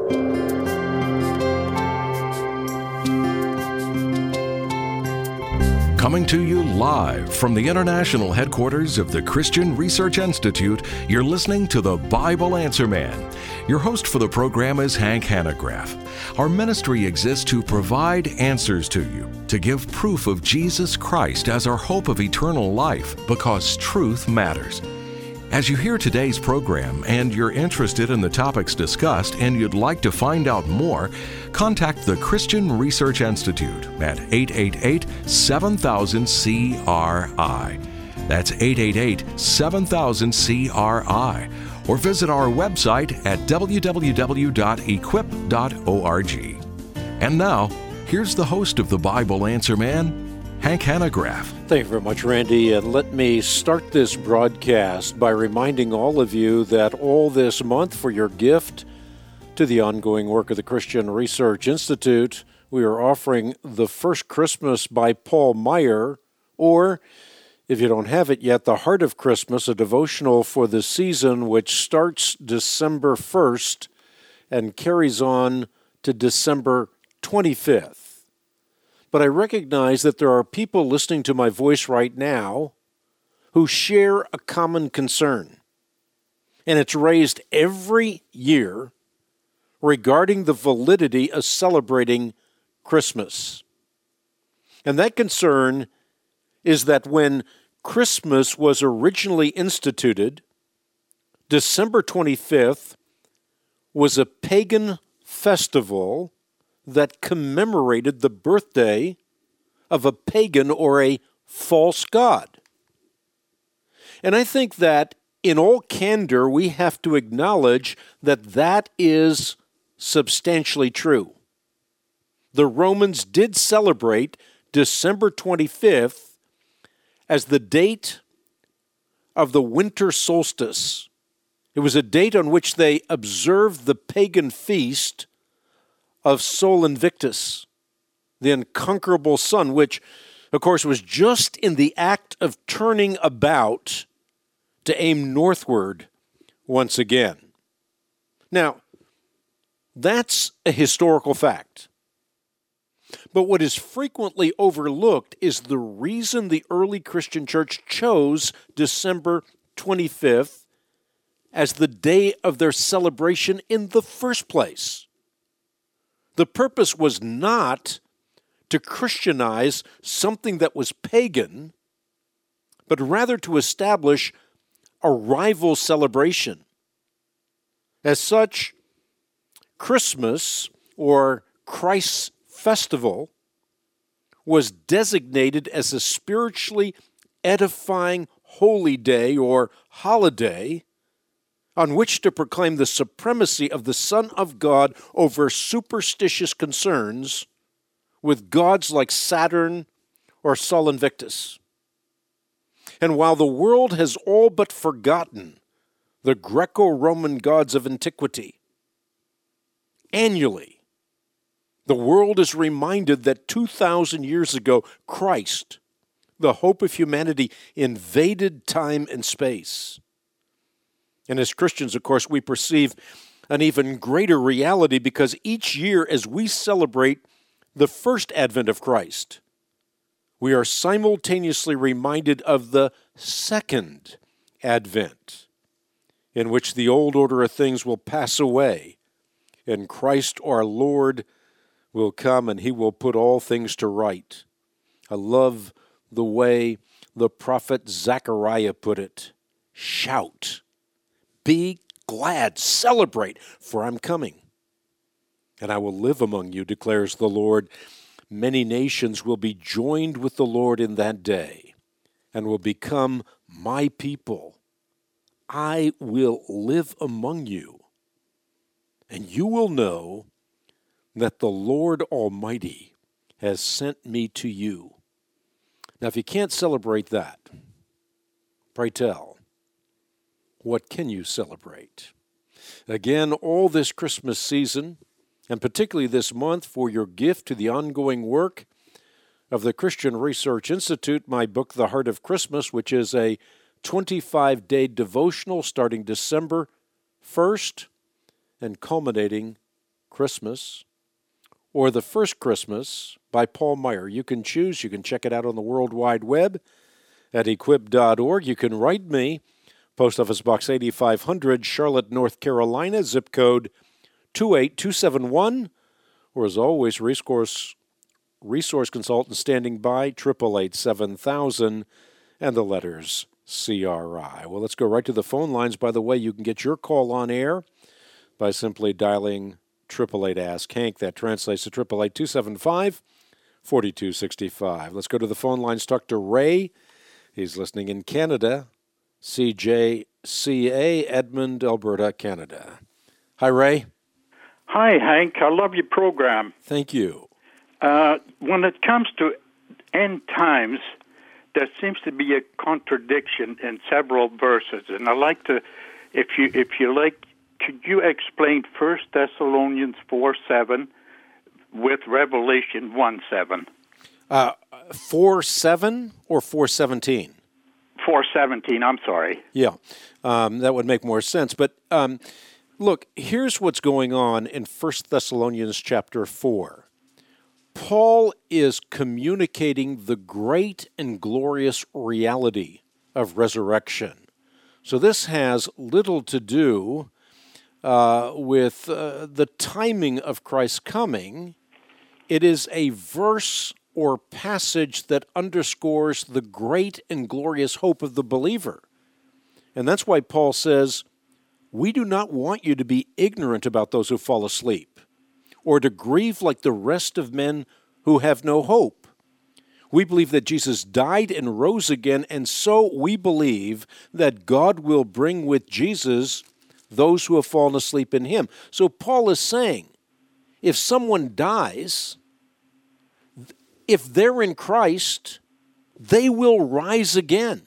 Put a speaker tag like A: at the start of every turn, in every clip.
A: Coming to you live from the international headquarters of the Christian Research Institute, you're listening to the Bible Answer Man. Your host for the program is Hank Hanegraaff. Our ministry exists to provide answers to you, to give proof of Jesus Christ as our hope of eternal life, because truth matters. As you hear today's program and you're interested in the topics discussed and you'd like to find out more, contact the Christian Research Institute at 888-7000-CRI. That's 888-7000-CRI. Or visit our website at www.equip.org. And now, here's the host of the Bible Answer Man, Hank Hanegraaff.
B: Thank you very much, Randy. And let me start this broadcast by reminding all of you that all this month, for your gift to the ongoing work of the Christian Research Institute, we are offering The First Christmas by Paul Maier, or, if you don't have it yet, The Heart of Christmas, a devotional for the season which starts December 1st and carries on to December 25th. But I recognize that there are people listening to my voice right now who share a common concern. And it's raised every year regarding the validity of celebrating Christmas. And that concern is that when Christmas was originally instituted, December 25th was a pagan festival that commemorated the birthday of a pagan or a false god. And I think that in all candor, we have to acknowledge that that is substantially true. The Romans did celebrate December 25th as the date of the winter solstice. It was a date on which they observed the pagan feast of Sol Invictus, the unconquerable sun, which, of course, was just in the act of turning about to aim northward once again. Now, that's a historical fact. But what is frequently overlooked is the reason the early Christian church chose December 25th as the day of their celebration in the first place. The purpose was not to Christianize something that was pagan, but rather to establish a rival celebration. As such, Christmas, or Christ's festival, was designated as a spiritually edifying holy day or holiday on which to proclaim the supremacy of the Son of God over superstitious concerns with gods like Saturn or Sol Invictus. And while the world has all but forgotten the Greco-Roman gods of antiquity, annually, the world is reminded that 2,000 years ago, Christ, the hope of humanity, invaded time and space. And as Christians, of course, we perceive an even greater reality because each year as we celebrate the first advent of Christ, we are simultaneously reminded of the second advent, in which the old order of things will pass away, and Christ our Lord will come and he will put all things to right. I love the way the prophet Zechariah put it. Shout. Be glad, celebrate, for I'm coming. And I will live among you, declares the Lord. Many nations will be joined with the Lord in that day and will become my people. I will live among you, and you will know that the Lord Almighty has sent me to you. Now, if you can't celebrate that, pray tell, what can you celebrate? Again, all this Christmas season, and particularly this month, for your gift to the ongoing work of the Christian Research Institute, my book, The Heart of Christmas, which is a 25-day devotional starting December 1st and culminating Christmas, or The First Christmas by Paul Meyer. You can choose. You can check it out on the World Wide Web at equip.org. You can write me, Post Office Box 8500, Charlotte, North Carolina, zip code 28271. Or as always, resource consultant standing by, 888-7000, and the letters CRI. Well, let's go right to the phone lines. By the way, you can get your call on air by simply dialing 888-ASK-HANK. That translates to 888-275-4265. Let's go to the phone lines. Talk to Ray. He's listening in Canada, CJCA, Edmond, Alberta, Canada. Hi, Ray.
C: Hi, Hank. I love your program.
B: Thank you.
C: When it comes to end times, there seems to be a contradiction in several verses, and I'd like to, if you like, could you explain 1 Thessalonians 4:7 with Revelation 1:7?
B: 4:7 or 4:17?
C: 4:17. I'm sorry.
B: Yeah, that would make more sense. But look, here's what's going on in 1 Thessalonians chapter 4. Paul is communicating the great and glorious reality of resurrection. So this has little to do with the timing of Christ's coming. It is a verse or passage that underscores the great and glorious hope of the believer. And that's why Paul says, we do not want you to be ignorant about those who fall asleep, or to grieve like the rest of men who have no hope. We believe that Jesus died and rose again, and so we believe that God will bring with Jesus those who have fallen asleep in him. So Paul is saying, if someone dies, if they're in Christ, they will rise again.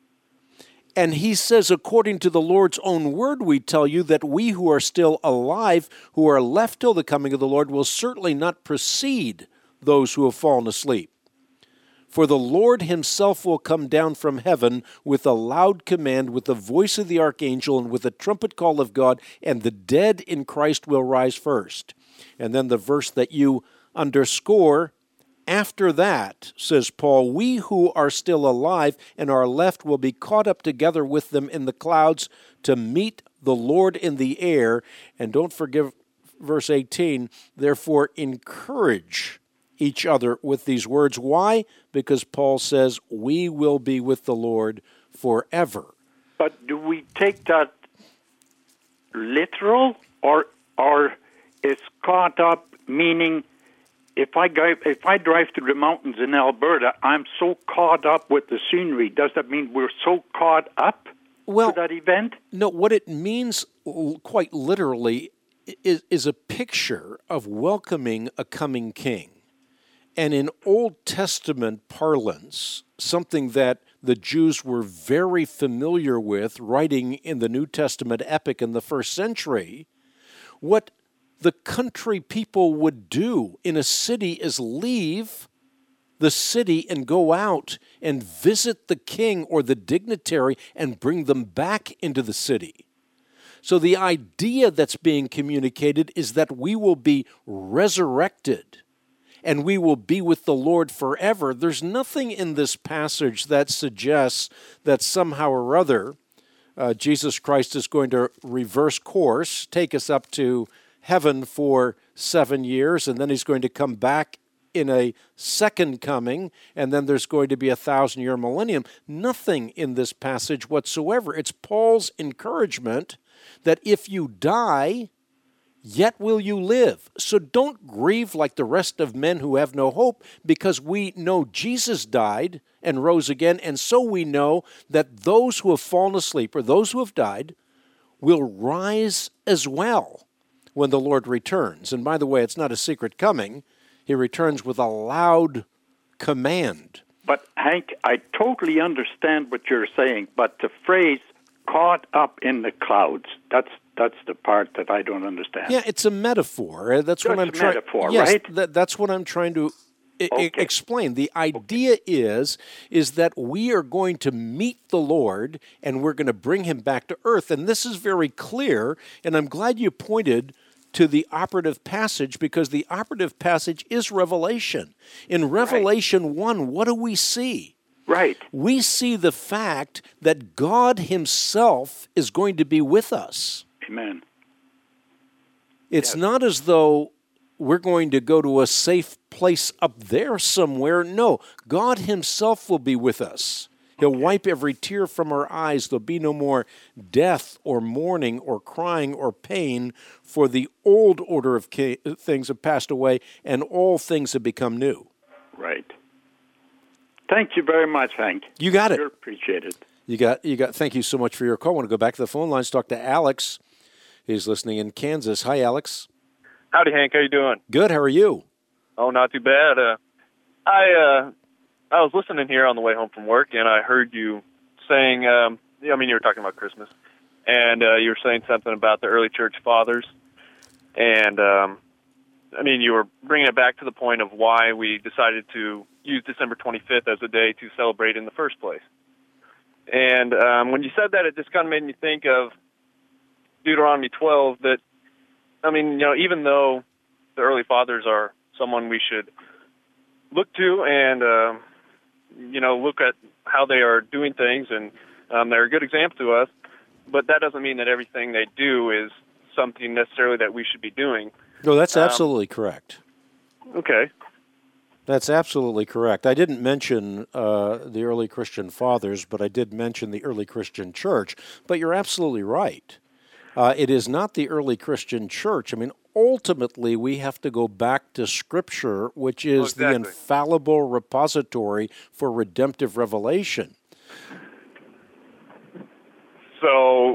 B: And he says, according to the Lord's own word, we tell you that we who are still alive, who are left till the coming of the Lord, will certainly not precede those who have fallen asleep. For the Lord himself will come down from heaven with a loud command, with the voice of the archangel, and with the trumpet call of God, and the dead in Christ will rise first. And then the verse that you underscore, after that, says Paul, we who are still alive and are left will be caught up together with them in the clouds to meet the Lord in the air. And don't forget verse 18, therefore encourage each other with these words. Why? Because Paul says we will be with the Lord forever.
C: But do we take that literal, or is caught up meaning if I drive through the mountains in Alberta, I'm so caught up with the scenery? Does that mean we're so caught up to that event?
B: No, what it means quite literally is a picture of welcoming a coming king. And in Old Testament parlance, something that the Jews were very familiar with, writing in the New Testament epic in the first century, what the country people would do in a city is leave the city and go out and visit the king or the dignitary and bring them back into the city. So the idea that's being communicated is that we will be resurrected and we will be with the Lord forever. There's nothing in this passage that suggests that somehow or other Jesus Christ is going to reverse course, take us up to heaven for 7 years, and then he's going to come back in a second coming, and then there's going to be a 1,000-year millennium. Nothing in this passage whatsoever. It's Paul's encouragement that if you die, yet will you live. So don't grieve like the rest of men who have no hope, because we know Jesus died and rose again, and so we know that those who have fallen asleep, or those who have died, will rise as well when the Lord returns. And by the way, it's not a secret coming. He returns with a loud command.
C: But Hank, I totally understand what you're saying, but the phrase caught up in the clouds, that's the part that I don't understand.
B: Yeah, it's a metaphor. That's what I'm trying.
C: Metaphor,
B: yes,
C: right?
B: That's what I'm trying to explain. The idea is that we are going to meet the Lord and we're going to bring him back to earth. And this is very clear, and I'm glad you pointed to the operative passage, because the operative passage is Revelation. In Revelation 1, what do we see?
C: Right.
B: We see the fact that God himself is going to be with us.
C: Amen.
B: It's not as though we're going to go to a safe place up there somewhere. No, God himself will be with us. He'll wipe every tear from our eyes. There'll be no more death or mourning or crying or pain, for the old order of things have passed away and all things have become new.
C: Right. Thank you very much, Hank.
B: You got it.
C: Sure appreciate it.
B: You got. Thank you so much for your call. I want to go back to the phone lines, talk to Alex. He's listening in Kansas. Hi, Alex.
D: Howdy, Hank. How you doing?
B: Good. How are you?
D: Oh, not too bad. I was listening here on the way home from work, and I heard you saying, you were talking about Christmas, and you were saying something about the early church fathers, and you were bringing it back to the point of why we decided to use December 25th as a day to celebrate in the first place. And when you said that, it just kind of made me think of Deuteronomy 12, that, even though the early fathers are someone we should look to and, look at how they are doing things, and they're a good example to us, but that doesn't mean that everything they do is something necessarily that we should be doing.
B: No, that's absolutely correct.
D: Okay.
B: That's absolutely correct. I didn't mention the early Christian fathers, but I did mention the early Christian church. But you're absolutely right. It is not the early Christian church. Ultimately, we have to go back to Scripture, which is the infallible repository for redemptive revelation.
D: So,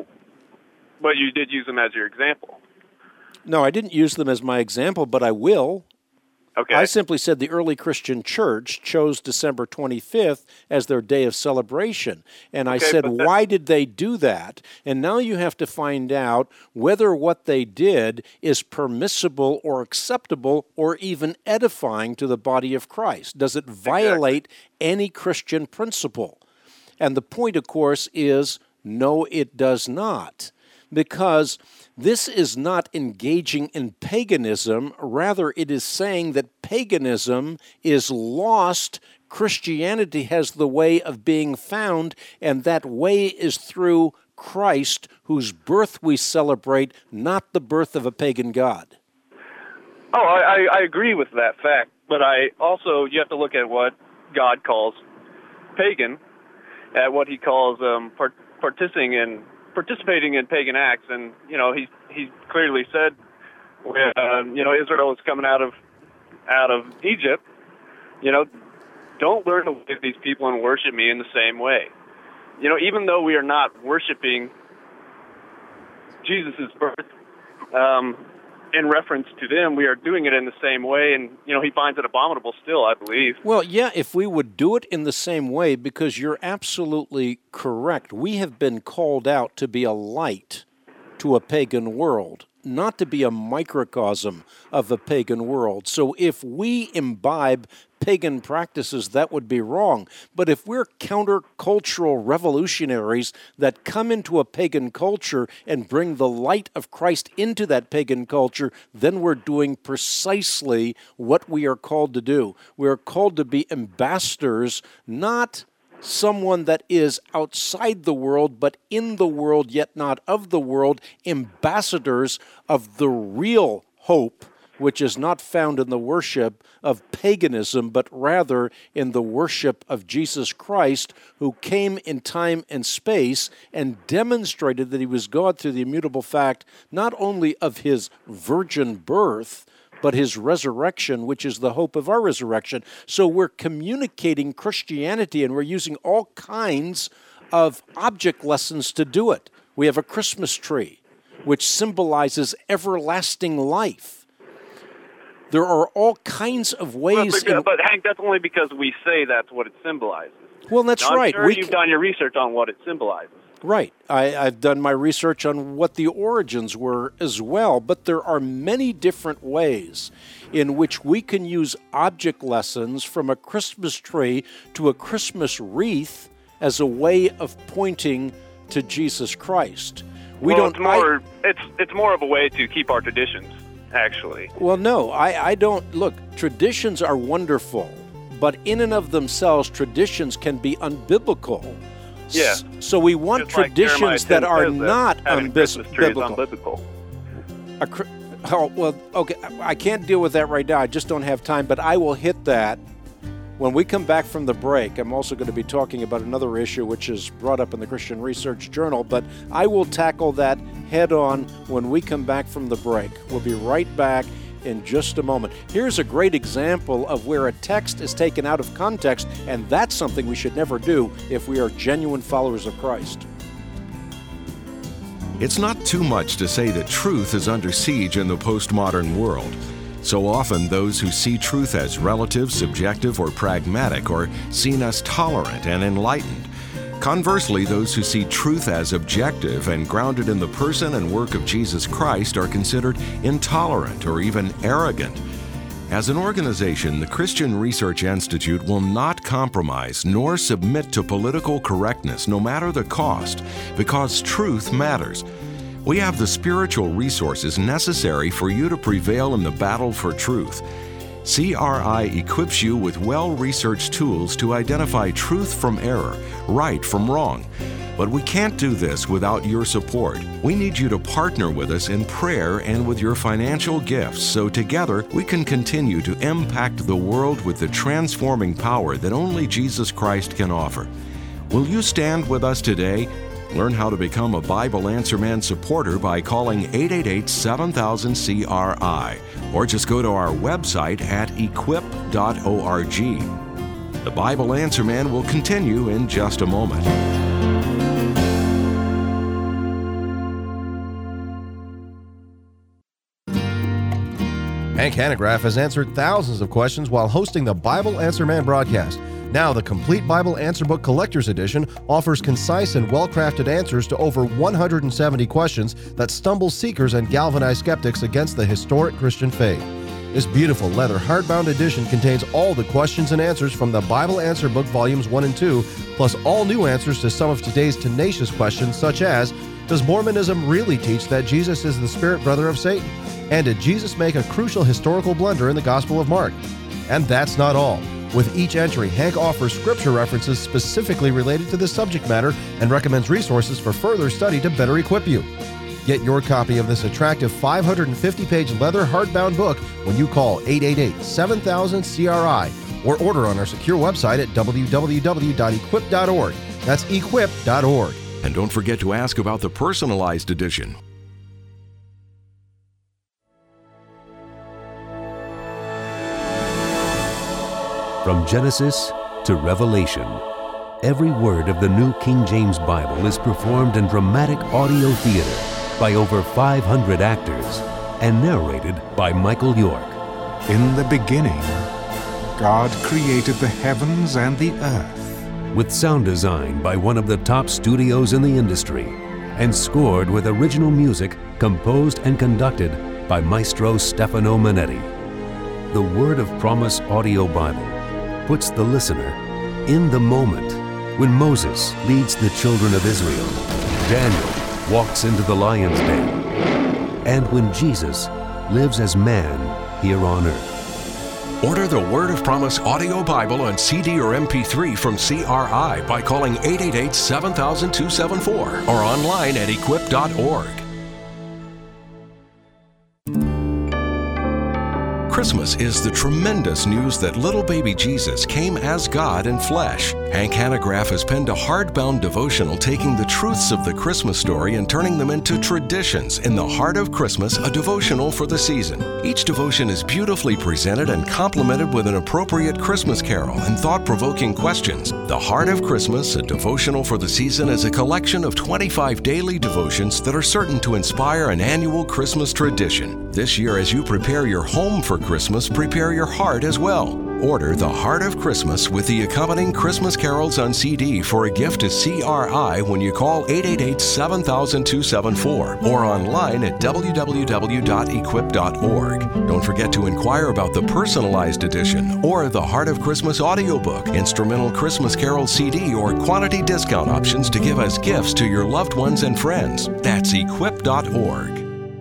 D: but you did use them as your example.
B: No, I didn't use them as my example, but I will.
D: Okay.
B: I simply said the early Christian church chose December 25th as their day of celebration. And I said, why did they do that? And now you have to find out whether what they did is permissible or acceptable or even edifying to the body of Christ. Does it violate any Christian principle? And the point, of course, is no, it does not. Because this is not engaging in paganism. Rather, it is saying that paganism is lost. Christianity has the way of being found, and that way is through Christ, whose birth we celebrate, not the birth of a pagan god.
D: Oh, I agree with that fact, but you have to look at what God calls pagan, at what he calls participating in pagan acts, and he clearly said when Israel was coming out of Egypt, don't learn to look at these people and worship me in the same way. Even though we are not worshiping Jesus' birth in reference to them, we are doing it in the same way, and he finds it abominable still, I believe.
B: Well, yeah, if we would do it in the same way, because you're absolutely correct. We have been called out to be a light to a pagan world, not to be a microcosm of a pagan world. So if we imbibe pagan practices, that would be wrong. But if we're countercultural revolutionaries that come into a pagan culture and bring the light of Christ into that pagan culture, then we're doing precisely what we are called to do. We are called to be ambassadors, not someone that is outside the world, but in the world, yet not of the world, ambassadors of the real hope, which is not found in the worship of paganism, but rather in the worship of Jesus Christ, who came in time and space and demonstrated that he was God through the immutable fact not only of his virgin birth, but his resurrection, which is the hope of our resurrection. So we're communicating Christianity, and we're using all kinds of object lessons to do it. We have a Christmas tree, which symbolizes everlasting life. There are all kinds of ways.
D: But Hank, that's only because we say that's what it symbolizes.
B: Well, that's right.
D: I'm sure you've done your research on what it symbolizes.
B: Right. I've done my research on what the origins were as well, but there are many different ways in which we can use object lessons from a Christmas tree to a Christmas wreath as a way of pointing to Jesus Christ.
D: It's more of a way to keep our traditions, actually.
B: Well, no, I don't. Look, traditions are wonderful, but in and of themselves, traditions can be unbiblical.
D: Yeah.
B: So we want traditions that are not unbiblical. Oh, well, okay, I can't deal with that right now. I just don't have time, but I will hit that when we come back from the break. I'm also going to be talking about another issue which is brought up in the Christian Research Journal, but I will tackle that head on when we come back from the break. We'll be right back in just a moment. Here's a great example of where a text is taken out of context, and that's something we should never do if we are genuine followers of Christ.
A: It's not too much to say that truth is under siege in the postmodern world. So often, those who see truth as relative, subjective, or pragmatic are seen as tolerant and enlightened. Conversely, those who see truth as objective and grounded in the person and work of Jesus Christ are considered intolerant or even arrogant. As an organization, the Christian Research Institute will not compromise nor submit to political correctness, no matter the cost, because truth matters. We have the spiritual resources necessary for you to prevail in the battle for truth. CRI equips you with well-researched tools to identify truth from error, right from wrong. But we can't do this without your support. We need you to partner with us in prayer and with your financial gifts so together we can continue to impact the world with the transforming power that only Jesus Christ can offer. Will you stand with us today? Learn how to become a Bible Answer Man supporter by calling 888-7000-CRI or just go to our website at equip.org. The Bible Answer Man will continue in just a moment.
E: Hank Hanegraaff has answered thousands of questions while hosting the Bible Answer Man broadcast. Now, the Complete Bible Answer Book Collector's Edition offers concise and well-crafted answers to over 170 questions that stumble seekers and galvanize skeptics against the historic Christian faith. This beautiful leather hardbound edition contains all the questions and answers from the Bible Answer Book Volumes 1 and 2, plus all new answers to some of today's tenacious questions such as, does Mormonism really teach that Jesus is the spirit brother of Satan? And did Jesus make a crucial historical blunder in the Gospel of Mark? And that's not all. With each entry, Hank offers scripture references specifically related to this subject matter and recommends resources for further study to better equip you. Get your copy of this attractive 550-page leather hardbound book when you call 888-7000-CRI or order on our secure website at www.equip.org. That's equip.org.
A: And don't forget to ask about the personalized edition.
F: From Genesis to Revelation, every word of the New King James Bible is performed in dramatic audio theater by over 500 actors and narrated by Michael York.
G: In the beginning, God created the heavens and the earth.
F: With sound design by one of the top studios in the industry and scored with original music composed and conducted by Maestro Stefano Manetti. The Word of Promise Audio Bible puts the listener in the moment when Moses leads the children of Israel, Daniel walks into the lion's den, and when Jesus lives as man here on earth.
A: Order the Word of Promise Audio Bible on CD or MP3 from CRI by calling 888-7000-274 or online at equip.org. Christmas is the tremendous news that little baby Jesus came as God in flesh. Hank Hanegraaff has penned a hardbound devotional taking the truths of the Christmas story and turning them into traditions. In the Heart of Christmas, a devotional for the season. Each devotion is beautifully presented and complemented with an appropriate Christmas carol and thought-provoking questions. The Heart of Christmas, a devotional for the season, is a collection of 25 daily devotions that are certain to inspire an annual Christmas tradition. This year, as you prepare your home for Christmas, prepare your heart as well. order The Heart of Christmas with the accompanying Christmas carols on CD for a gift to CRI when you call 888-7000-274 or online at www.equip.org. Don't forget to inquire about the personalized edition or the Heart of Christmas audiobook, instrumental Christmas carol CD, or quantity discount options to give as gifts to your loved ones and friends. That's equip.org.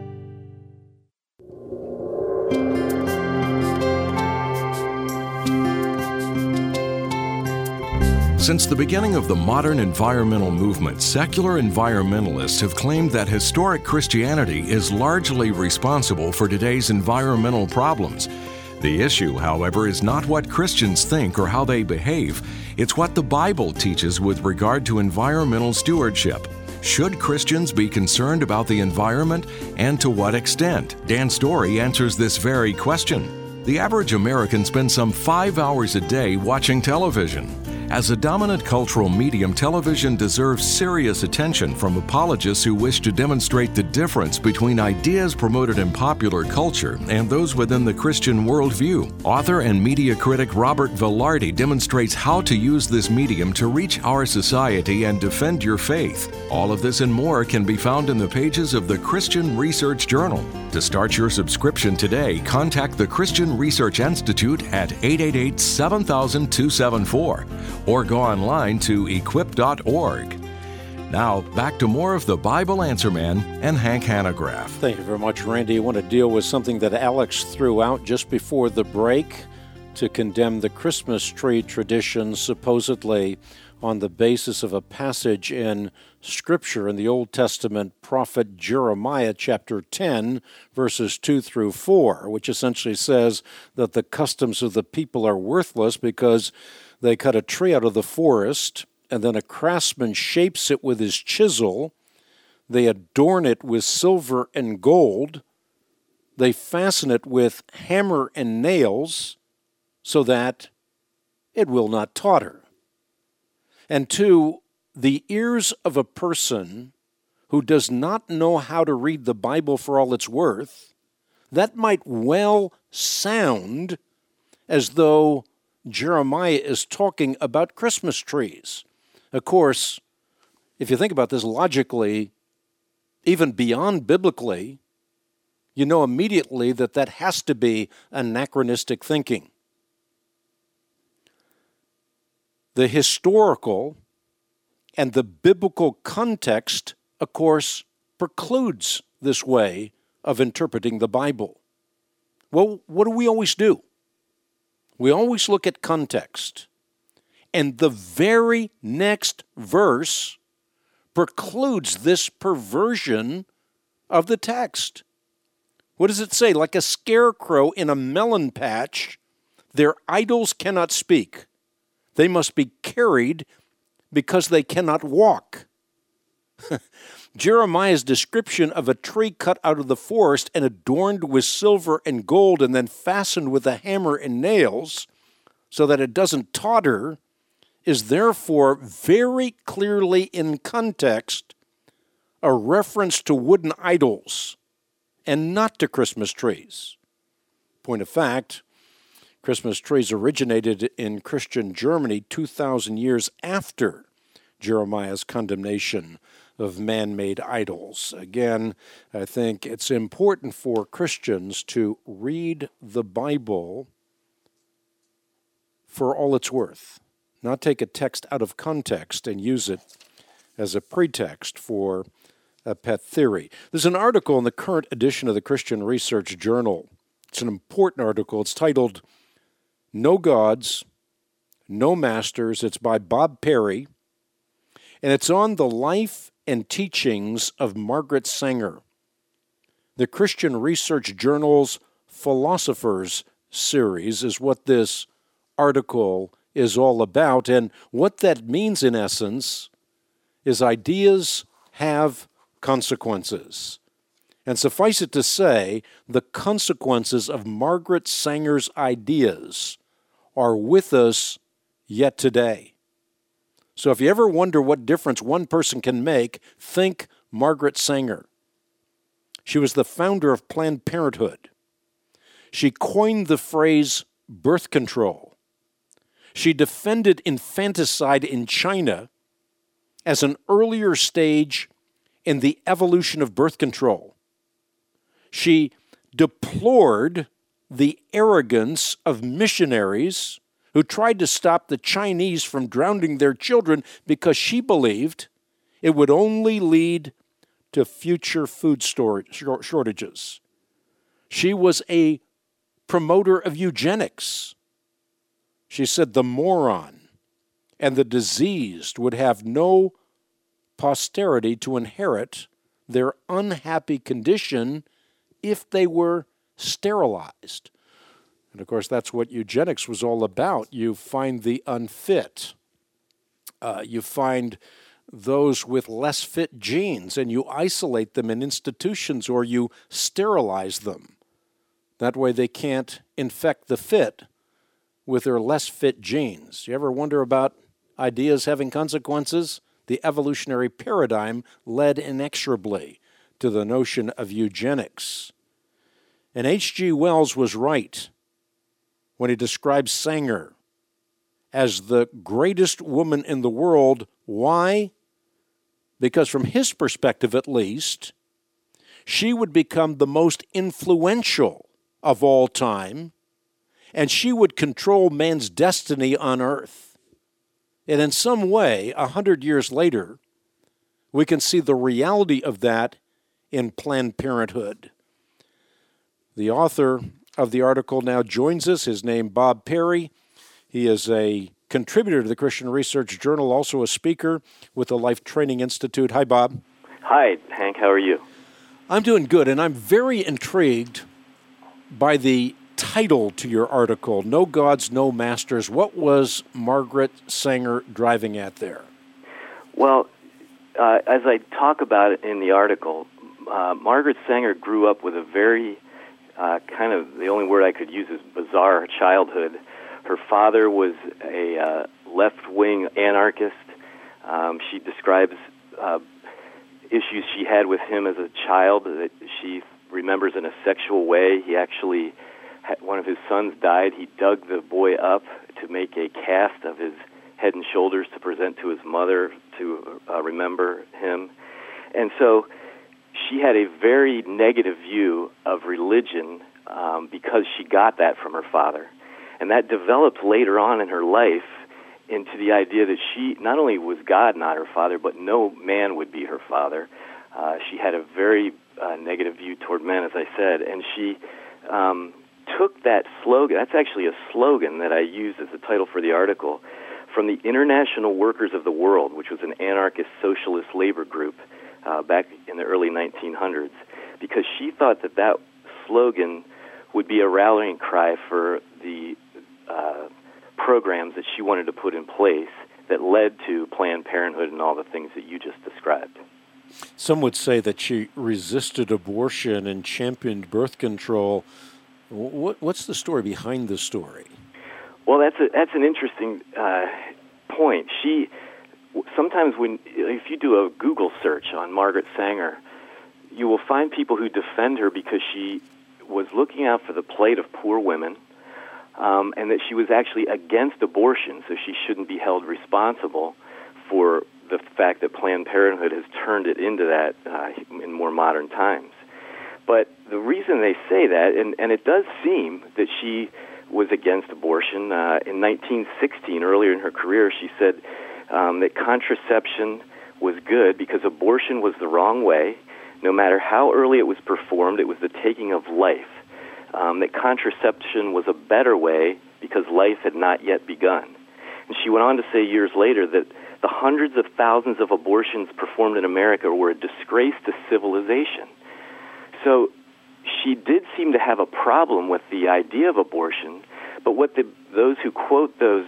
A: Since the beginning of the modern environmental movement, secular environmentalists have claimed that historic Christianity is largely responsible for today's environmental problems. The issue, however, is not what Christians think or how they behave. It's what the Bible teaches with regard to environmental stewardship. Should Christians be concerned about the environment, and to what extent? Dan Story answers this very question. The average American spends some 5 hours a day watching television. As a dominant cultural medium, television deserves serious attention from apologists who wish to demonstrate the difference between ideas promoted in popular culture and those within the Christian worldview. Author and media critic Robert Velarde demonstrates how to use this medium to reach our society and defend your faith. All of this and more can be found in the pages of the Christian Research Journal. To start your subscription today, contact the Christian Research Institute at 888-7000-274 or go online to equip.org. Now, back to more of the Bible Answer Man and Hank Hanegraaff.
B: Thank you very much, Randy. I want to deal with something that Alex threw out just before the break to condemn the Christmas tree tradition, supposedly on the basis of a passage in Scripture in the Old Testament prophet Jeremiah chapter 10, verses 2 through 4, which essentially says that the customs of the people are worthless because they cut a tree out of the forest, and then a craftsman shapes it with his chisel. They adorn it with silver and gold. They fasten it with hammer and nails so that it will not totter. And two, the ears of a person who does not know how to read the Bible for all it's worth, that might well sound as though Jeremiah is talking about Christmas trees. Of course, if you think about this logically, even beyond biblically, you know immediately that that has to be anachronistic thinking. The historical and the biblical context, of course, precludes this way of interpreting the Bible. Well, what do we always do? We always look at context. And the very next verse precludes this perversion of the text. What does it say? Like a scarecrow in a melon patch, their idols cannot speak. They must be carried because they cannot walk. Jeremiah's description of a tree cut out of the forest and adorned with silver and gold and then fastened with a hammer and nails so that it doesn't totter is therefore very clearly in context a reference to wooden idols and not to Christmas trees. Point of fact, Christmas trees originated in Christian Germany 2,000 years after Jeremiah's condemnation of man-made idols. Again, I think it's important for Christians to read the Bible for all it's worth, not take a text out of context and use it as a pretext for a pet theory. There's an article in the current edition of the Christian Research Journal. It's an important article. It's titled, No Gods, No Masters. It's by Bob Perry, and it's on the life and teachings of Margaret Sanger. The Christian Research Journal's Philosophers series is what this article is all about, and what that means in essence is ideas have consequences. And suffice it to say, the consequences of Margaret Sanger's ideas are with us yet today. So if you ever wonder what difference one person can make, think Margaret Sanger. She was the founder of Planned Parenthood. She coined the phrase birth control. She defended infanticide in China as an earlier stage in the evolution of birth control. She deplored the arrogance of missionaries who tried to stop the Chinese from drowning their children because she believed it would only lead to future food shortages. She was a promoter of eugenics. She said the moron and the diseased would have no posterity to inherit their unhappy condition if they were sterilized. And of course, that's what eugenics was all about. You find the unfit. You find those with less fit genes, and you isolate them in institutions or you sterilize them. That way they can't infect the fit with their less fit genes. You ever wonder about ideas having consequences? The evolutionary paradigm led inexorably to the notion of eugenics. And H.G. Wells was right when he described Sanger as the greatest woman in the world. Why? Because from his perspective at least, she would become the most influential of all time, and she would control man's destiny on earth. And in some way, 100 years later, we can see the reality of that in Planned Parenthood. The author of the article now joins us. His name, Bob Perry. He is a contributor to the Christian Research Journal, also a speaker with the Life Training Institute. Hi, Bob.
H: Hi, Hank. How are you?
B: I'm doing good, and I'm very intrigued by the title to your article, No Gods, No Masters. What was Margaret Sanger driving at there?
H: Well, as I talk about it in the article, Margaret Sanger grew up with a very kind of, the only word I could use is bizarre childhood. Her father was a left-wing anarchist. She describes issues she had with him as a child that she remembers in a sexual way. He actually, one of his sons died. He dug the boy up to make a cast of his head and shoulders to present to his mother to remember him. And so she had a very negative view of religion because she got that from her father. And that developed later on in her life into the idea that she, not only was God not her father, but no man would be her father. She had a very negative view toward men, as I said, and she took that slogan. That's actually a slogan that I used as the title for the article, from the International Workers of the World, which was an anarchist socialist labor group back in the early 1900s, because she thought that that slogan would be a rallying cry for the programs that she wanted to put in place that led to Planned Parenthood and all the things that you just described.
B: Some would say that she resisted abortion and championed birth control. What's the story behind the story?
H: Well, that's an interesting point. She sometimes if you do a Google search on Margaret Sanger, you will find people who defend her because she was looking out for the plight of poor women, and that she was actually against abortion, so she shouldn't be held responsible for the fact that Planned Parenthood has turned it into that in more modern times. But the reason they say that, and it does seem that she was against abortion. In 1916, earlier in her career, she said that contraception was good because abortion was the wrong way. No matter how early it was performed, it was the taking of life. That contraception was a better way because life had not yet begun. And she went on to say years later that the hundreds of thousands of abortions performed in America were a disgrace to civilization. So she did seem to have a problem with the idea of abortion, but what those who quote those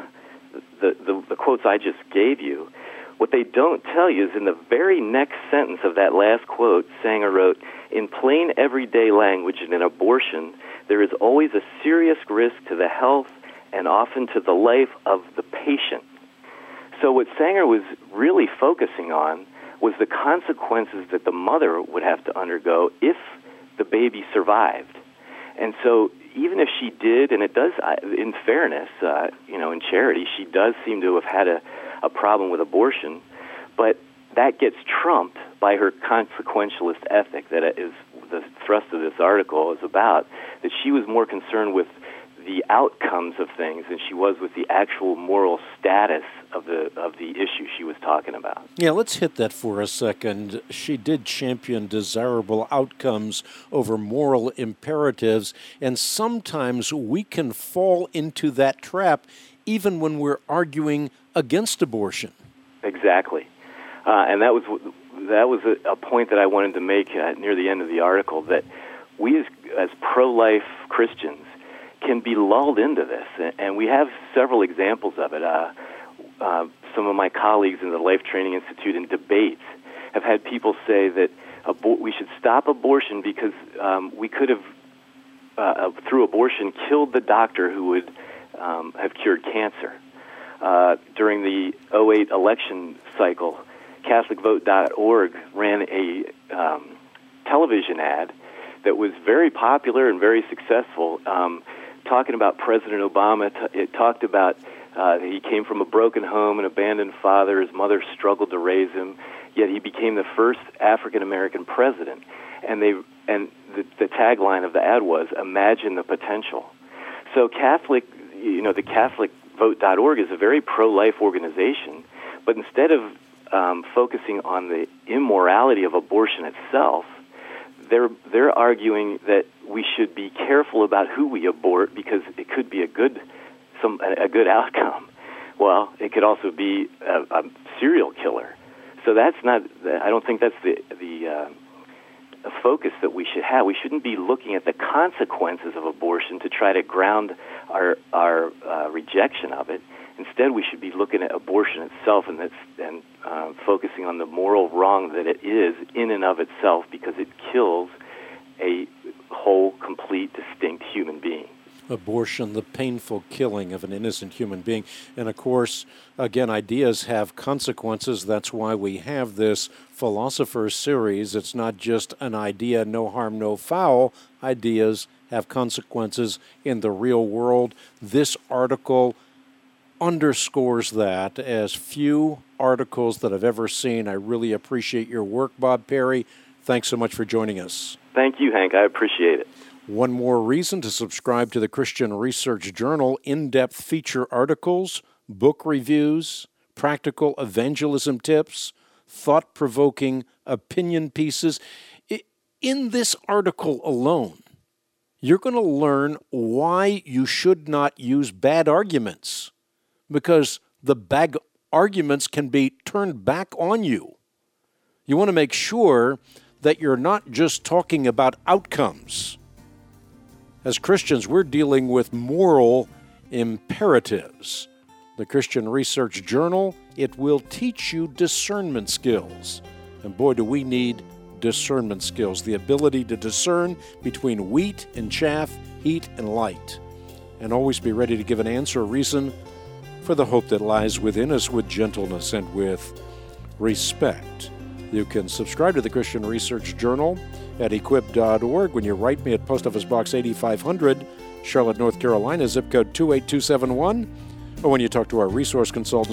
H: the quotes I just gave you, what they don't tell you is in the very next sentence of that last quote, Sanger wrote, "In plain everyday language, in an abortion, there is always a serious risk to the health and often to the life of the patient." So what Sanger was really focusing on was the consequences that the mother would have to undergo if the baby survived. And so even if she did, and it does, in fairness, in charity, she does seem to have had a problem with abortion, but that gets trumped by her consequentialist ethic that is the thrust of this article is about, that she was more concerned with the outcomes of things than she was with the actual moral status of the issue she was talking about.
B: Yeah, let's hit that for a second. She did champion desirable outcomes over moral imperatives, and sometimes we can fall into that trap even when we're arguing against abortion.
H: Exactly. And that was a point that I wanted to make near the end of the article, that we as pro-life Christians can be lulled into this, and we have several examples of it. Some of my colleagues in the Life Training Institute in debates have had people say that we should stop abortion because we could have, through abortion, killed the doctor who would have cured cancer. During the 2008 election cycle, CatholicVote.org ran a television ad that was very popular and very successful, talking about President Obama. It talked about he came from a broken home, an abandoned father. His mother struggled to raise him, yet he became the first African-American president. And the tagline of the ad was, "Imagine the potential." So the CatholicVote.org is a very pro-life organization, but instead of focusing on the immorality of abortion itself, they're arguing that we should be careful about who we abort because it could be a good outcome. Well, it could also be a serial killer. So that's not. I don't think that's the focus that we should have. We shouldn't be looking at the consequences of abortion to try to ground our rejection of it. Instead, we should be looking at abortion itself and focusing on the moral wrong that it is in and of itself, because it kills a whole, complete, distinct human being.
B: Abortion, the painful killing of an innocent human being. And of course, again, ideas have consequences. That's why we have this Philosopher's Series. It's not just an idea, no harm, no foul. Ideas have consequences in the real world. This article underscores that as few articles that I've ever seen. I really appreciate your work, Bob Perry. Thanks so much for joining us.
H: Thank you, Hank. I appreciate it.
B: One more reason to subscribe to the Christian Research Journal: in-depth feature articles, book reviews, practical evangelism tips, thought-provoking opinion pieces. In this article alone, you're going to learn why you should not use bad arguments, because the bad arguments can be turned back on you. You want to make sure that you're not just talking about outcomes. As Christians, we're dealing with moral imperatives. The Christian Research Journal, it will teach you discernment skills. And boy, do we need discernment skills, the ability to discern between wheat and chaff, heat and light, and always be ready to give an answer, a reason for the hope that lies within us, with gentleness and with respect. You can subscribe to the Christian Research Journal at equip.org. When you write me at Post Office Box 8500, Charlotte, North Carolina, zip code 28271, or when you talk to our resource consultants,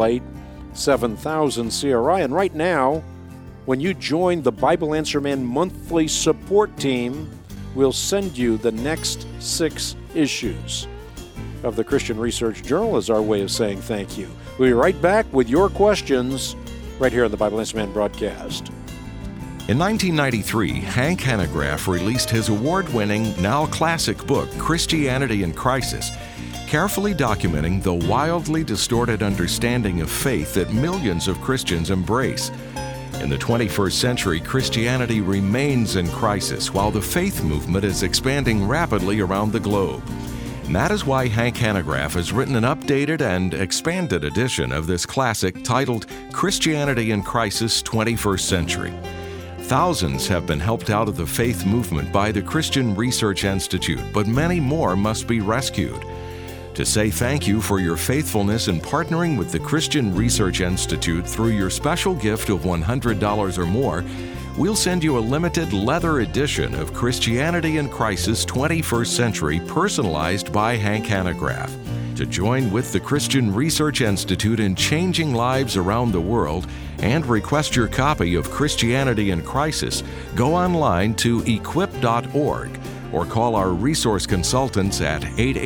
B: 888-7000-CRI. And right now, when you join the Bible Answer Man monthly support team, we'll send you the next 6 issues of the Christian Research Journal as our way of saying thank you. We'll be right back with your questions right here on the Bible Answer Man broadcast.
A: In 1993, Hank Hanegraaff released his award-winning, now classic book, Christianity in Crisis, carefully documenting the wildly distorted understanding of faith that millions of Christians embrace. In the 21st century, Christianity remains in crisis, while the faith movement is expanding rapidly around the globe. And that is why Hank Hanegraaff has written an updated and expanded edition of this classic titled Christianity in Crisis, 21st Century. Thousands have been helped out of the faith movement by the Christian Research Institute, but many more must be rescued. To say thank you for your faithfulness in partnering with the Christian Research Institute through your special gift of $100 or more, we'll send you a limited leather edition of Christianity in Crisis 21st Century, personalized by Hank Hanegraaff. To join with the Christian Research Institute in changing lives around the world and request your copy of Christianity in Crisis, go online to equip.org or call our resource consultants at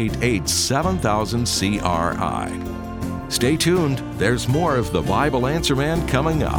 A: 888-7000-CRI. Stay tuned. There's more of the Bible Answer Man coming up.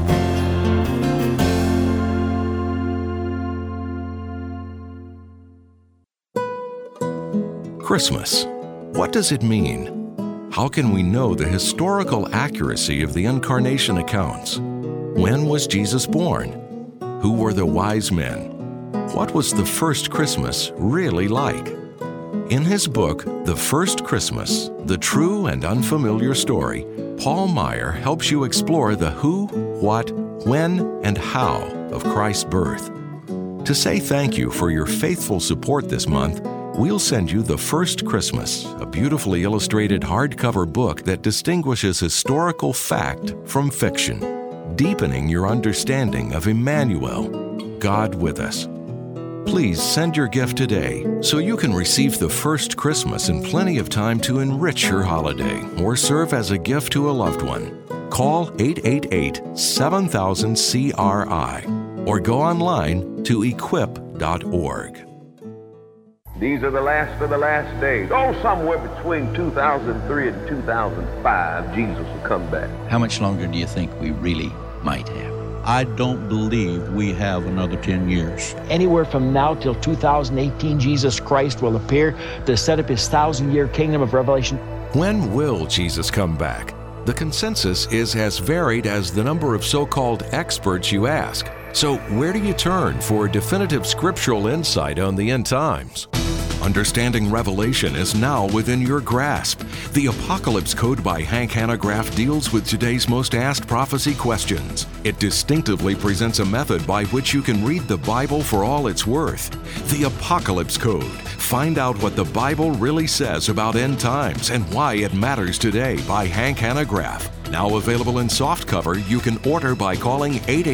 A: Christmas. What does it mean? How can we know the historical accuracy of the incarnation accounts? When was Jesus born? Who were the wise men? What was the first Christmas really like? In his book, The First Christmas, The True and Unfamiliar Story, Paul Maier helps you explore the who, what, when, and how of Christ's birth. To say thank you for your faithful support this month, we'll send you The First Christmas, a beautifully illustrated hardcover book that distinguishes historical fact from fiction, deepening your understanding of Emmanuel, God with us. Please send your gift today so you can receive The First Christmas in plenty of time to enrich your holiday or serve as a gift to a loved one. Call 888-7000-CRI or go online to equip.org.
I: These are the last of the last days. Oh, somewhere between 2003 and 2005, Jesus will come back.
J: How much longer do you think we really might have?
K: I don't believe we have another 10 years.
L: Anywhere from now till 2018, Jesus Christ will appear to set up his 1,000-year kingdom of Revelation.
A: When will Jesus come back? The consensus is as varied as the number of so-called experts you ask. So where do you turn for definitive scriptural insight on the end times? Understanding Revelation is now within your grasp. The Apocalypse Code by Hank Hanegraaff deals with today's most asked prophecy questions. It distinctively presents a method by which you can read the Bible for all it's worth. The Apocalypse Code. Find out what the Bible really says about end times and why it matters today by Hank Hanegraaff. Now available in softcover, you can order by calling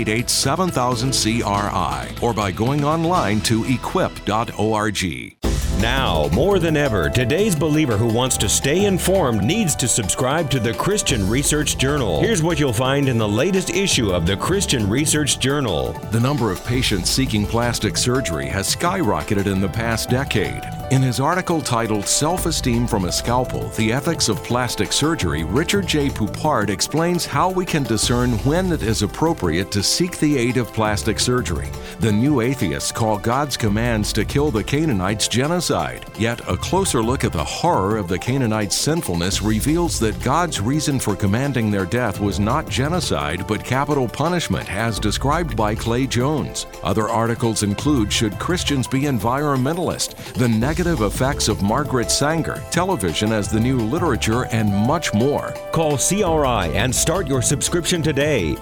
A: 888-7000-CRI or by going online to equip.org.
M: Now, more than ever, today's believer who wants to stay informed needs to subscribe to the Christian Research Journal. Here's what you'll find in the latest issue of the Christian Research Journal.
A: The number of patients seeking plastic surgery has skyrocketed in the past decade. In his article titled Self-Esteem from a Scalpel, The Ethics of Plastic Surgery, Richard J. Poupard explains how we can discern when it is appropriate to seek the aid of plastic surgery. The New Atheists call God's commands to kill the Canaanites genocide. Yet a closer look at the horror of the Canaanites' sinfulness reveals that God's reason for commanding their death was not genocide, but capital punishment, as described by Clay Jones. Other articles include Should Christians Be Environmentalist?, The Negative Effects of Margaret Sanger, Television as the New Literature, and much more.
M: Call CRI and start your subscription today.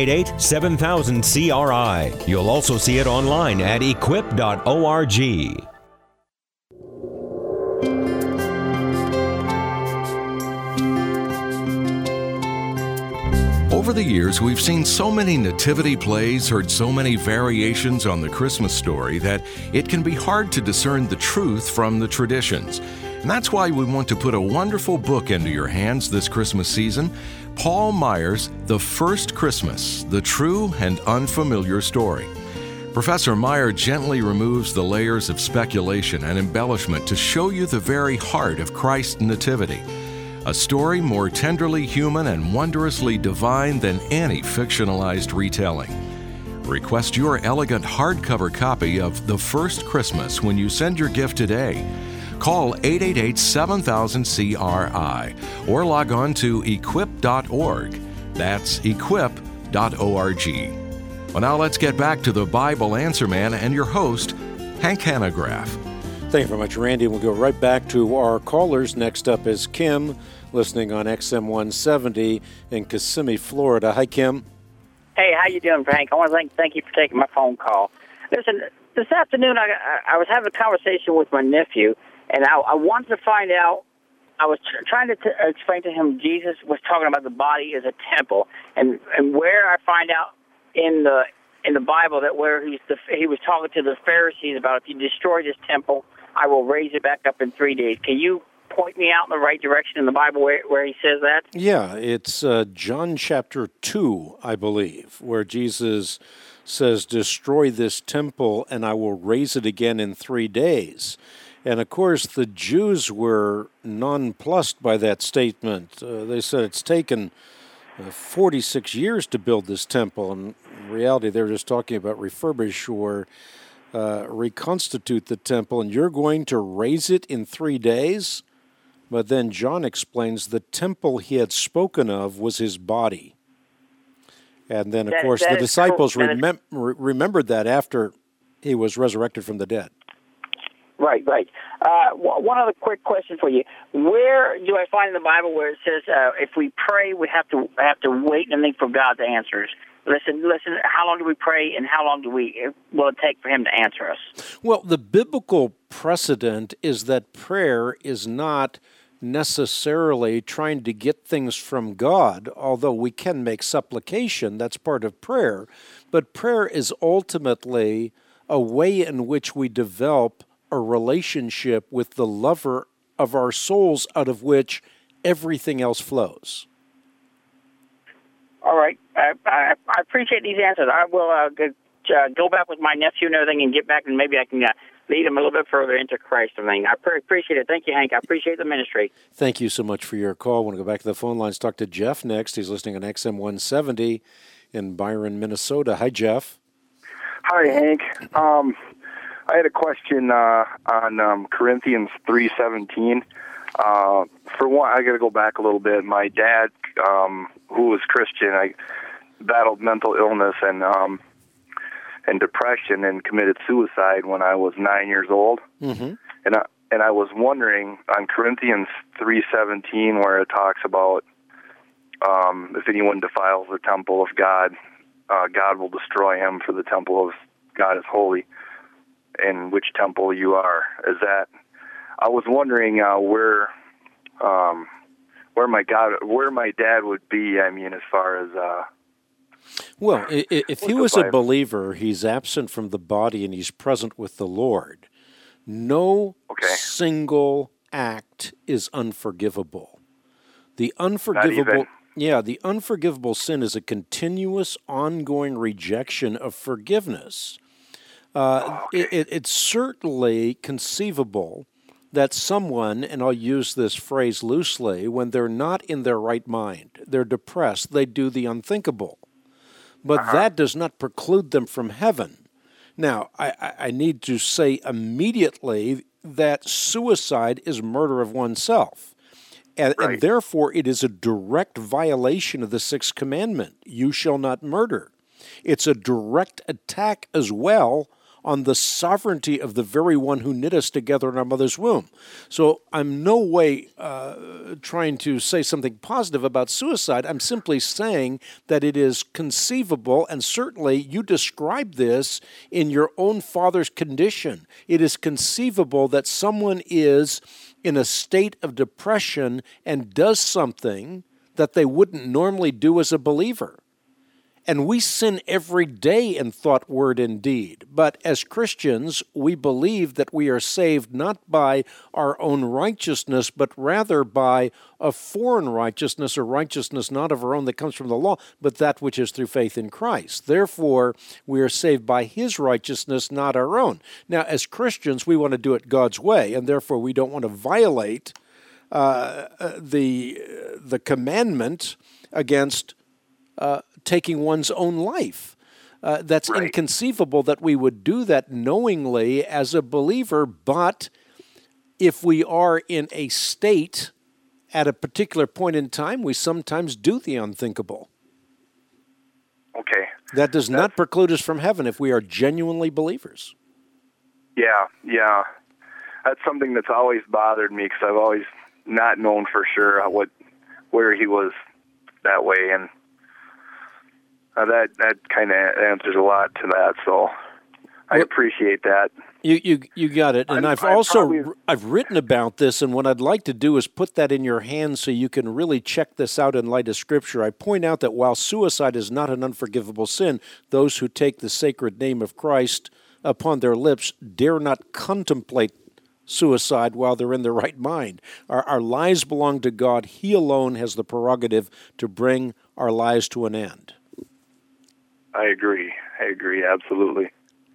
M: 888-7000-CRI. You'll also see it online at equip.org.
A: Over the years, we've seen so many nativity plays, heard so many variations on the Christmas story that it can be hard to discern the truth from the traditions. And that's why we want to put a wonderful book into your hands this Christmas season, Paul Maier's The First Christmas, The True and Unfamiliar Story. Professor Maier gently removes the layers of speculation and embellishment to show you the very heart of Christ's nativity. A story more tenderly human and wondrously divine than any fictionalized retelling. Request your elegant hardcover copy of The First Christmas when you send your gift today. Call 888-7000-CRI or log on to equip.org. That's equip.org. Well, now let's get back to the Bible Answer Man and your host, Hank Hanegraaff.
B: Thank you very much, Randy. We'll go right back to our callers. Next up is Kim, listening on XM 170 in Kissimmee, Florida. Hi, Kim.
N: Hey, how you doing, Frank? I want to thank you for taking my phone call. Listen, this afternoon I was having a conversation with my nephew, and I wanted to find out, I was trying to explain to him Jesus was talking about the body as a temple, and where I find out in the in the Bible that where he was talking to the Pharisees about, if you destroy this temple, I will raise it back up in 3 days. Can you point me out in the right direction in the Bible where he says that?
B: Yeah, it's John chapter 2, I believe, where Jesus says, destroy this temple and I will raise it again in 3 days. And, of course, the Jews were nonplussed by that statement. They said it's taken 46 years to build this temple. And in reality, they were just talking about refurbish or reconstitute the temple, and you're going to raise it in 3 days? But then John explains the temple he had spoken of was his body. And then, of course, the disciples remembered that after he was resurrected from the dead.
N: Right. One other quick question for you. Where do I find in the Bible where it says if we pray, we have to wait and think for God to answer us? Listen, how long do we pray and how long will it take for him to answer us?
B: Well, the biblical precedent is that prayer is not necessarily trying to get things from God, although we can make supplication, that's part of prayer. But prayer is ultimately a way in which we develop a relationship with the lover of our souls, out of which everything else flows.
N: All right. I appreciate these answers. I will go back with my nephew and everything and get back, and maybe I can lead him a little bit further into Christ. I appreciate it. Thank you, Hank. I appreciate the ministry.
B: Thank you so much for your call. I want to go back to the phone lines, talk to Jeff next. He's listening on XM 170 in Byron, Minnesota. Hi, Jeff.
O: Hi, Hank. I had a question on Corinthians 3:17. For one, I got to go back a little bit. My dad, who was Christian, I battled mental illness and depression and committed suicide when I was 9 years old.
B: Mm-hmm.
O: And I was wondering on Corinthians 3:17, where it talks about if anyone defiles the temple of God, God will destroy him, for the temple of God is holy, and which temple you are. Is that? I was wondering where my dad would be. I mean, as far as
B: well, if he was a believer, he's absent from the body and he's present with the Lord. No single act is unforgivable. The unforgivable sin is a continuous, ongoing rejection of forgiveness. It's certainly conceivable that someone, and I'll use this phrase loosely, when they're not in their right mind, they're depressed, they do the unthinkable. But that does not preclude them from heaven. Now, I need to say immediately that suicide is murder of oneself. And therefore, it is a direct violation of the sixth commandment. You shall not murder. It's a direct attack as well on the sovereignty of the very one who knit us together in our mother's womb. So I'm no way trying to say something positive about suicide. I'm simply saying that it is conceivable, and certainly you describe this in your own father's condition. It is conceivable that someone is in a state of depression and does something that they wouldn't normally do as a believer. And we sin every day in thought, word, and deed. But as Christians, we believe that we are saved not by our own righteousness, but rather by a foreign righteousness, or righteousness not of our own that comes from the law, but that which is through faith in Christ. Therefore, we are saved by His righteousness, not our own. Now, as Christians, we want to do it God's way, and therefore we don't want to violate the commandment against taking one's own life. That's inconceivable that we would do that knowingly as a believer, but if we are in a state at a particular point in time, we sometimes do the unthinkable.
O: Okay.
B: That does not preclude us from heaven if we are genuinely believers.
O: Yeah. That's something that's always bothered me, because I've always not known for sure where he was that way, and that kind of answers a lot to that. So I appreciate that.
B: You got it. And I've written about this, and what I'd like to do is put that in your hands so you can really check this out in light of Scripture. I point out that while suicide is not an unforgivable sin, those who take the sacred name of Christ upon their lips dare not contemplate suicide while they're in their right mind. Our lives belong to God. He alone has the prerogative to bring our lives to an end.
O: I agree, absolutely.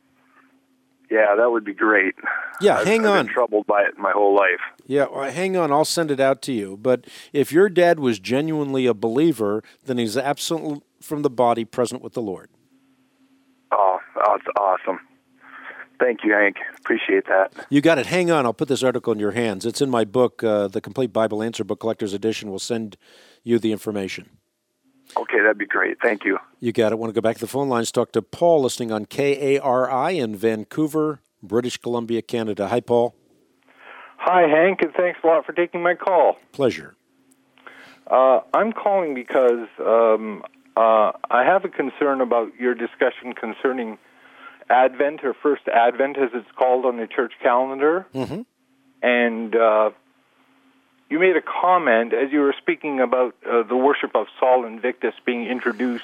O: Yeah, that would be great.
B: Yeah, hang on.
O: I've been troubled by it my whole life.
B: Yeah, well, hang on. I'll send it out to you. But if your dad was genuinely a believer, then he's absent from the body, present with the Lord.
O: Oh, that's awesome. Thank you, Hank. Appreciate that.
B: You got it. Hang on. I'll put this article in your hands. It's in my book, The Complete Bible Answer Book Collector's Edition. We'll send you the information.
O: Okay, that'd be great. Thank you.
B: You got it. Want to go back to the phone lines, talk to Paul, listening on KARI in Vancouver, British Columbia, Canada. Hi, Paul.
P: Hi, Hank, and thanks a lot for taking my call.
B: Pleasure.
P: I'm calling because I have a concern about your discussion concerning Advent, or First Advent, as it's called on the church calendar.
B: Mm-hmm.
P: And you made a comment as you were speaking about the worship of Sol Invictus being introduced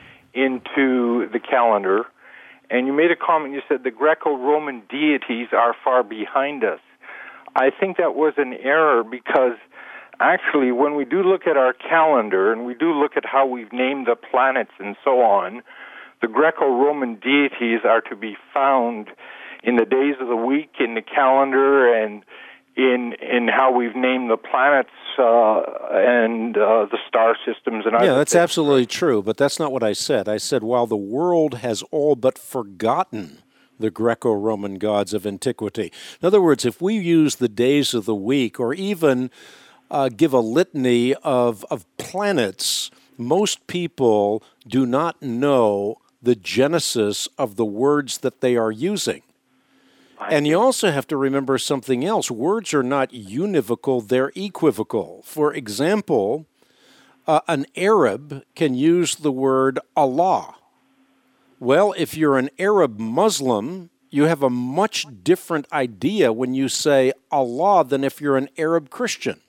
P: into the calendar. And you made a comment, you said the Greco-Roman deities are far behind us. I think that was an error, because actually when we do look at our calendar and we do look at how we've named the planets and so on, the Greco-Roman deities are to be found in the days of the week, in the calendar, and in how we've named the planets and the star systems. And
B: yeah, that's absolutely true, but that's not what I said. I said while the world has all but forgotten the Greco-Roman gods of antiquity. In other words, if we use the days of the week, or even give a litany of planets, most people do not know the genesis of the words that they are using. And you also have to remember something else. Words are not univocal, they're equivocal. For example, an Arab can use the word Allah. Well, if you're an Arab Muslim, you have a much different idea when you say Allah than if you're an Arab Christian.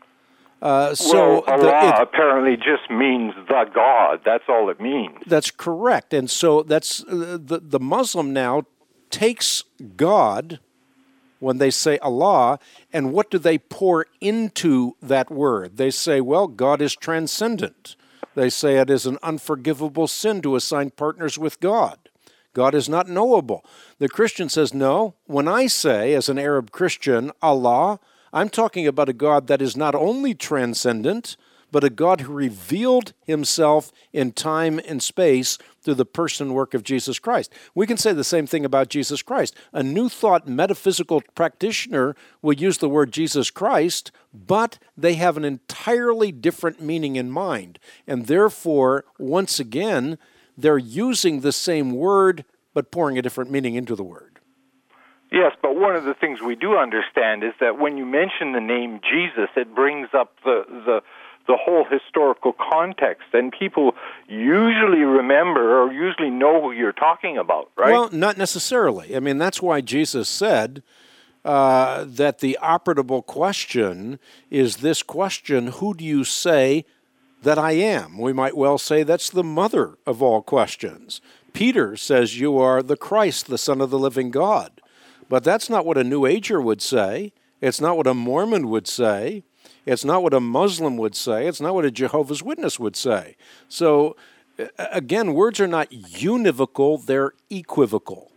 P: Allah apparently just means the God. That's all it means.
B: That's correct. And so that's the Muslim now takes God when they say Allah, and what do they pour into that word? They say, well, God is transcendent. They say it is an unforgivable sin to assign partners with God. God is not knowable. The Christian says, no, when I say, as an Arab Christian, Allah, I'm talking about a God that is not only transcendent, but a God who revealed himself in time and space through the person and work of Jesus Christ. We can say the same thing about Jesus Christ. A New Thought metaphysical practitioner will use the word Jesus Christ, but they have an entirely different meaning in mind. And therefore, once again, they're using the same word, but pouring a different meaning into the word.
P: Yes, but one of the things we do understand is that when you mention the name Jesus, it brings up the whole historical context, and people usually remember or usually know who you're talking about, right?
B: Well, not necessarily. I mean, that's why Jesus said that the operable question is this question, who do you say that I am? We might well say that's the mother of all questions. Peter says you are the Christ, the Son of the living God. But that's not what a New Ager would say. It's not what a Mormon would say. It's not what a Muslim would say. It's not what a Jehovah's Witness would say. So, again, words are not univocal, they're equivocal.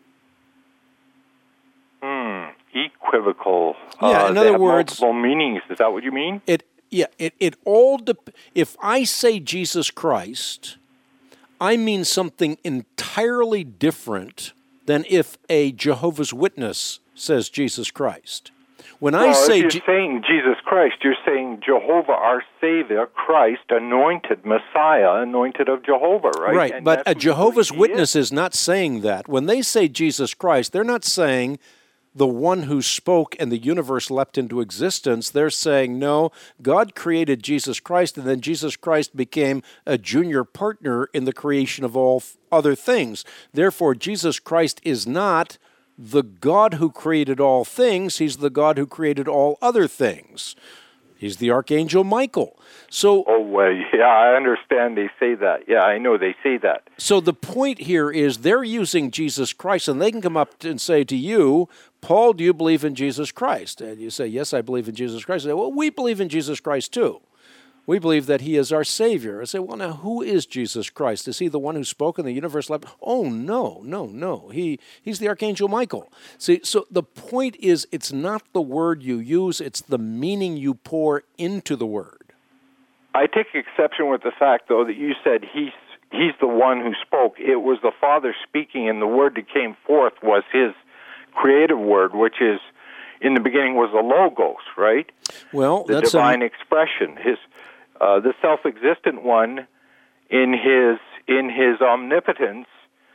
P: Equivocal.
B: Yeah, in other words,
P: multiple meanings. Is that what you mean?
B: It all if I say Jesus Christ, I mean something entirely different than if a Jehovah's Witness says Jesus Christ. When I say
P: if you're saying Jesus Christ, you're saying Jehovah, our Savior, Christ, anointed Messiah, anointed of Jehovah, right?
B: Right, but a Jehovah's Witness is not saying that. When they say Jesus Christ, they're not saying the one who spoke and the universe leapt into existence. They're saying, no, God created Jesus Christ, and then Jesus Christ became a junior partner in the creation of all other things. Therefore, Jesus Christ is not the God who created all things. He's the God who created all other things. He's the Archangel Michael. So,
P: I understand they say that. Yeah, I know they say that.
B: So the point here is they're using Jesus Christ, and they can come up and say to you, Paul, do you believe in Jesus Christ? And you say, yes, I believe in Jesus Christ. They say, well, we believe in Jesus Christ too. We believe that he is our Savior. I say, well, now, who is Jesus Christ? Is he the one who spoke and the universe leapt? Oh, no. He's the Archangel Michael. See, so the point is, it's not the word you use, it's the meaning you pour into the word.
P: I take exception with the fact, though, that you said he's the one who spoke. It was the Father speaking, and the word that came forth was his creative word, which is, in the beginning was the Logos, right?
B: Well,
P: the divine expression. The self-existent one, in his omnipotence,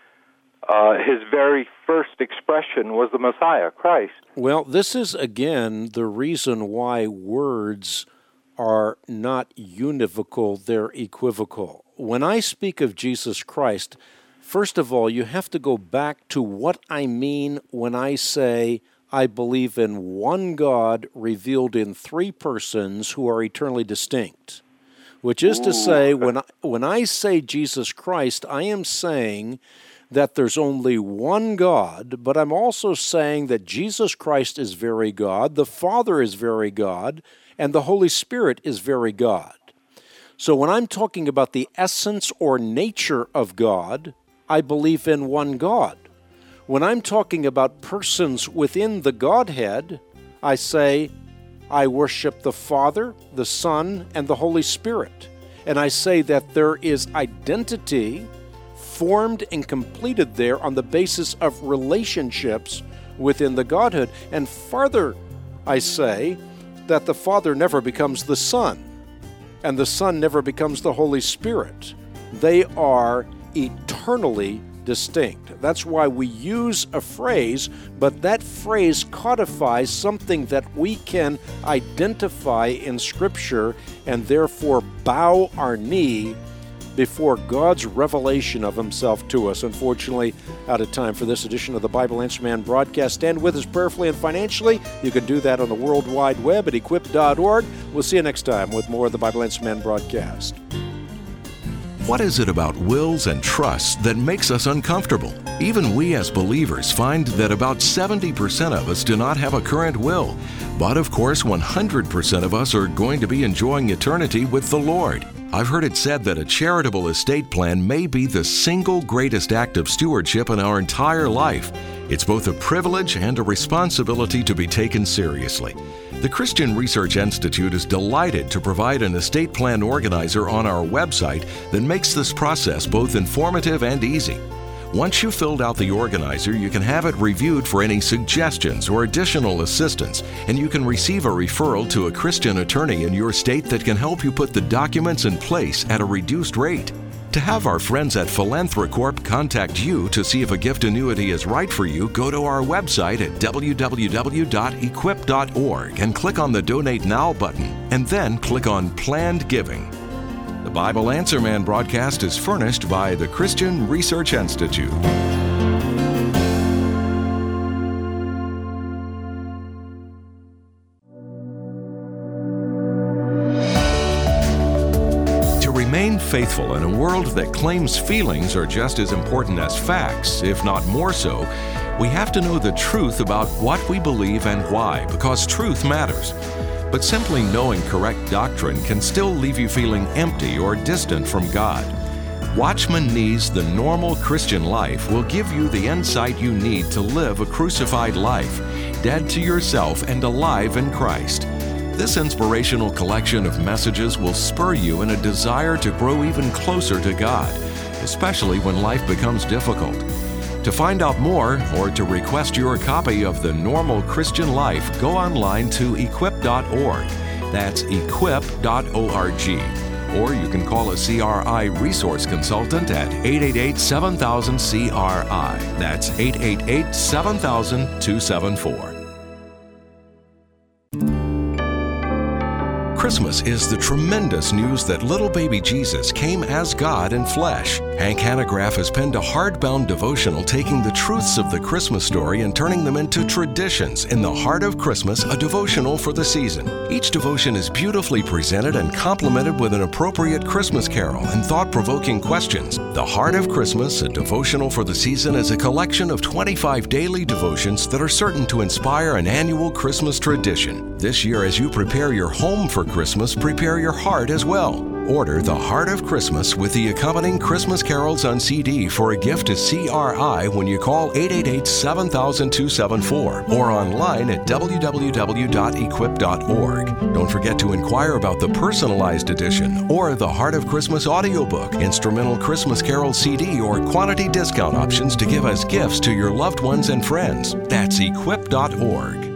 P: his very first expression was the Messiah, Christ.
B: Well, this is, again, the reason why words are not univocal, they're equivocal. When I speak of Jesus Christ, first of all, you have to go back to what I mean when I say I believe in one God revealed in three persons who are eternally distinct. Which is to say, when I say Jesus Christ, I am saying that there's only one God, but I'm also saying that Jesus Christ is very God, the Father is very God, and the Holy Spirit is very God. So when I'm talking about the essence or nature of God, I believe in one God. When I'm talking about persons within the Godhead, I say, I worship the Father, the Son, and the Holy Spirit. And I say that there is identity formed and completed there on the basis of relationships within the Godhead. And further, I say that the Father never becomes the Son, and the Son never becomes the Holy Spirit. They are eternally distinct. That's why we use a phrase, but that phrase codifies something that we can identify in Scripture and therefore bow our knee before God's revelation of himself to us. Unfortunately, out of time for this edition of the Bible Answer Man broadcast. Stand with us prayerfully and financially. You can do that on the World Wide Web at equip.org. We'll see you next time with more of the Bible Answer Man broadcast.
A: What is it about wills and trusts that makes us uncomfortable? Even we as believers find that about 70% of us do not have a current will. But of course, 100% of us are going to be enjoying eternity with the Lord. I've heard it said that a charitable estate plan may be the single greatest act of stewardship in our entire life. It's both a privilege and a responsibility to be taken seriously. The Christian Research Institute is delighted to provide an estate plan organizer on our website that makes this process both informative and easy. Once you've filled out the organizer, you can have it reviewed for any suggestions or additional assistance, and you can receive a referral to a Christian attorney in your state that can help you put the documents in place at a reduced rate. To have our friends at Philanthrocorp contact you to see if a gift annuity is right for you, go to our website at www.equip.org and click on the Donate Now button, and then click on Planned Giving. The Bible Answer Man broadcast is furnished by the Christian Research Institute. Remain faithful in a world that claims feelings are just as important as facts, if not more so. We have to know the truth about what we believe and why, because truth matters. But simply knowing correct doctrine can still leave you feeling empty or distant from God. Watchman Nee's The Normal Christian Life will give you the insight you need to live a crucified life, dead to yourself and alive in Christ. This inspirational collection of messages will spur you in a desire to grow even closer to God, especially when life becomes difficult. To find out more or to request your copy of The Normal Christian Life, go online to equip.org. That's equip.org. Or you can call a CRI resource consultant at 888-7000-CRI. That's 888-7000-274. Christmas is the tremendous news that little baby Jesus came as God in flesh. Hank Hanegraaff has penned a hardbound devotional taking the truths of the Christmas story and turning them into traditions in The Heart of Christmas, a devotional for the season. Each devotion is beautifully presented and complemented with an appropriate Christmas carol and thought-provoking questions. The Heart of Christmas, a devotional for the season, is a collection of 25 daily devotions that are certain to inspire an annual Christmas tradition. This year, as you prepare your home for Christmas, prepare your heart as well. Order The Heart of Christmas with the accompanying Christmas carols on CD for a gift to CRI when you call 888-7000-274 or online at www.equip.org. Don't forget to inquire about the personalized edition or the Heart of Christmas audiobook, instrumental Christmas carol CD, or quantity discount options to give as gifts to your loved ones and friends. That's equip.org.